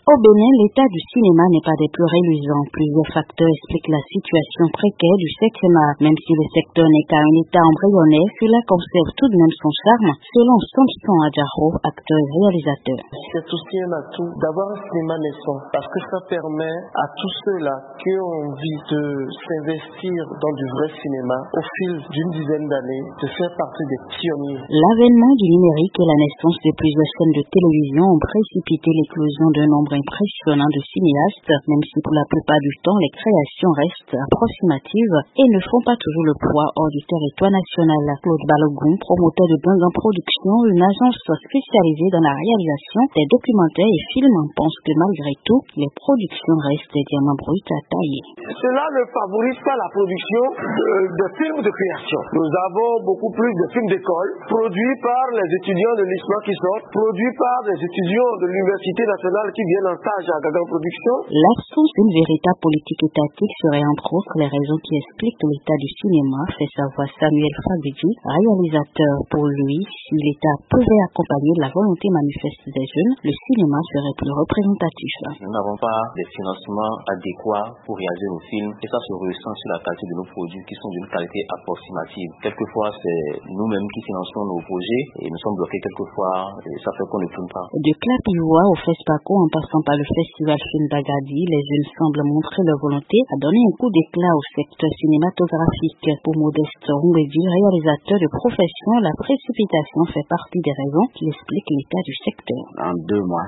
Au Bénin, l'état du cinéma n'est pas des plus reluisants. Plusieurs facteurs expliquent la situation précaire du cinéma. Même si le secteur n'est qu'à un état embryonnaire, cela conserve tout de même son charme, selon Samson Adjaro, acteur et réalisateur. C'est aussi un atout d'avoir un cinéma naissant, parce que ça permet à tous ceux-là qui ont envie de s'investir dans du vrai cinéma au fil d'une dizaine d'années, de faire partie des pionniers. L'avènement du numérique et la naissance de plusieurs chaînes de télévision ont précipité l'éclosion d'un nombre impressionnant de cinéastes, même si pour la plupart du temps les créations restent approximatives et ne font pas toujours le poids hors du territoire national. Claude Balogun, promoteur de Bains en Production, une agence spécialisée dans la réalisation des documentaires et films, pense que malgré tout, les productions restent des diamants bruts à tailler. Cela ne favorise pas la production de films de création. Nous avons beaucoup plus de films d'école produits par les étudiants de l'ISMA qui sortent, produits par des étudiants de l'Université nationale qui viennent en stage à Gagan Production. L'absence d'une véritable politique étatique serait entre autres les raisons qui expliquent l'état du cinéma, fait savoir Samuel Fabidi, réalisateur. Pour lui, si l'État pouvait accompagner la volonté manifeste des jeunes, le cinéma serait plus représentatif. Nous n'avons pas des financements adéquats pour réaliser nos films et ça se ressent sur la qualité de nos produits qui sont d'une qualité approximative. Quelquefois, c'est nous-mêmes qui finançons nos projets et nous sommes bloqués quelquefois et ça fait qu'on ne tourne pas. De Clapivois au FESPACO en passant par le Festival Film d'Agadi, les jeunes semblent montrer leur volonté à donner un coup d'éclat au secteur cinématographique. Pour Modeste Roumbedi, réalisateur de profession, la précipitation fait partie des raisons qui expliquent l'état du secteur. En 2 mois,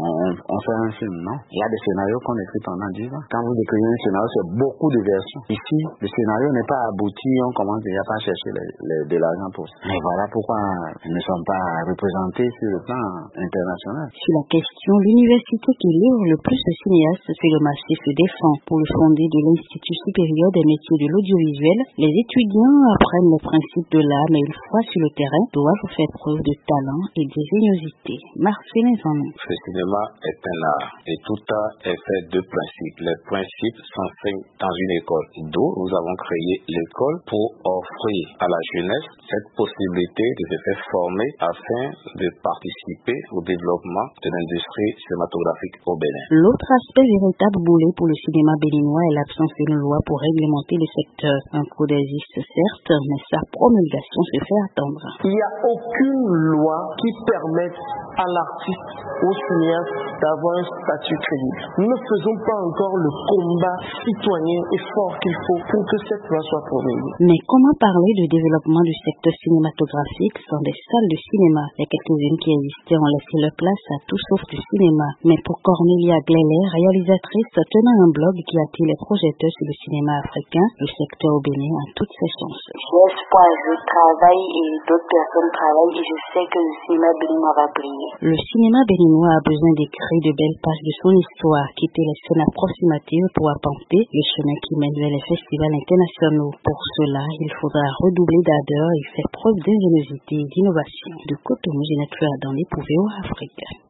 on fait un film, non? Il y a des scénarios qu'on écrit pendant 10 ans. Quand vous écrivez un scénario, c'est beaucoup de versions. Ici, le scénario n'est pas abouti, on commence déjà à chercher de l'argent pour ça. Mais voilà pourquoi nous ne sommes pas représentés sur le plan international. Sur la question, l'université qui livre le plus de cinéastes sur le marché se défend. Pour le fondé de l'Institut supérieur des métiers de l'audiovisuel, les étudiants apprennent les principes de l'art, mais une fois sur le terrain, doivent faire preuve de talent et d'ingéniosité. Marcelin Zanon. Le cinéma est un art et tout art est fait de principes. Les principes s'enseignent dans une école. D'où nous avons créé l'école pour offrir à la jeunesse cette possibilité de se faire former afin de participer au développement de l'industrie cinématographique au Bénin. L'autre aspect véritable boulet pour le cinéma béninois est l'absence d'une loi pour réglementer le secteur. Un cours existe certes, mais sa promulgation se fait attendre. Il n'y a aucune loi qui permette à l'artiste, au cinéaste, d'avoir un statut crédible. Nous ne faisons pas encore le combat citoyen et fort qu'il faut pour que cette loi soit promulguée. Mais comment parler de développement du secteur cinématographique sans des salles de cinéma? Les quelques-unes qui existaient ont laissé leur place à tout sauf du cinéma. Mais pour Cornelia Gleyler, réalisatrice tenant un blog qui attire les projecteurs sur le cinéma africain, le secteur au Bénin a toutes ses chances. J'ai espoir, je travaille et d'autres personnes travaillent et je sais que le cinéma béninois va briller. Le cinéma béninois a besoin d'écrire de belles pages de son histoire, quitter les scènes approximatives pour apporter le chemin qui mène vers les festivals internationaux. Pour cela, il faudra redoubler d'ardeur et faire preuve d'ingéniosité et d'innovation. De Cotonou, Ginette dans l'épouvé Afrique.